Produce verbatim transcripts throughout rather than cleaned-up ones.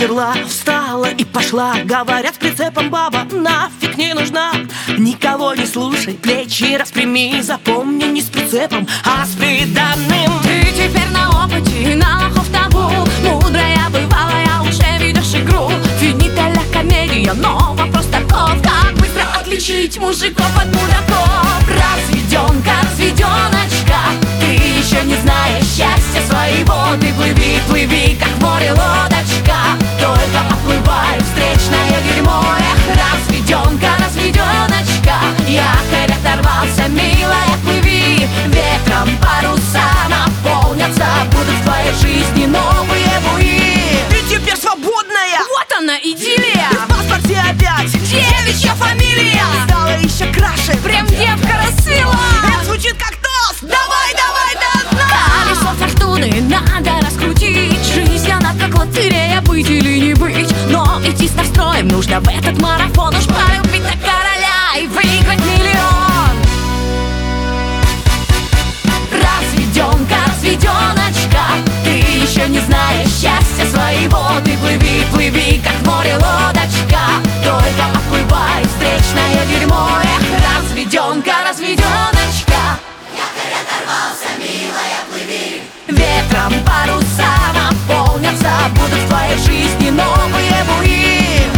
седла, встала и пошла. Говорят, с прицепом баба нафиг не нужна. Никого не слушай, плечи распрями. Запомни, не с прицепом, а с приданным. Ты теперь на опыте, на лохов табу. Мудрая бывалая, уже ведешь игру. Финита ля комедия, но вопрос таков: как быстро отличить мужиков от мудаков? Разведенка, разведеночка, ты еще не знаешь счастья своего. Ты плыви, плыви, как в море лодочка, только оплывай встречное дерьмо. Эх, разведенка, разведеночка, якорь оторвался, милая, плыви. Ветром паруса наполнятся, будут в твоей жизни новые буи. Ты теперь свободная! Вот она, идиллия! И в паспорте опять Девичья фамилия! стала еще краше. Прям девка расцвела! Это звучит как тост! Давай, давай, до дна! Колесо фортуны надо раскрутить. Жизнь она как лотерея, быть или не быть. Но идти с настроем нужно в этот марафон. Уж полюбить на короля и выиграть миллион. Разведенка, разведеночка, ты еще не знаешь счастья своего. Ты плыви, плыви, как в море лодочка, только оплывай встречное дерьмо. Эх, разведенка, разведеночка, якорь оторвался, милая, плыви. Ветром паруса наполнятся, будут в твоей жизни новые буи.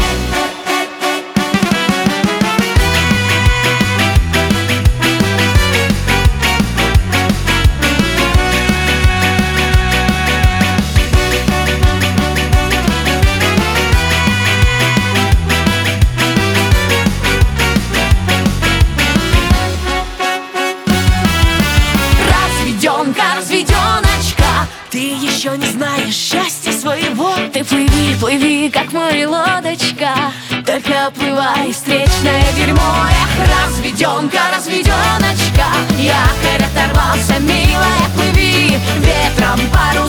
Разведенка, разведеночка, Ты еще не знаешь счастья своего. ты плыви, плыви, как в море лодочка, только оплывай встречное дерьмо. Эх, разведенка, разведеночка, якорь оторвался, милая, плыви. Ветром пару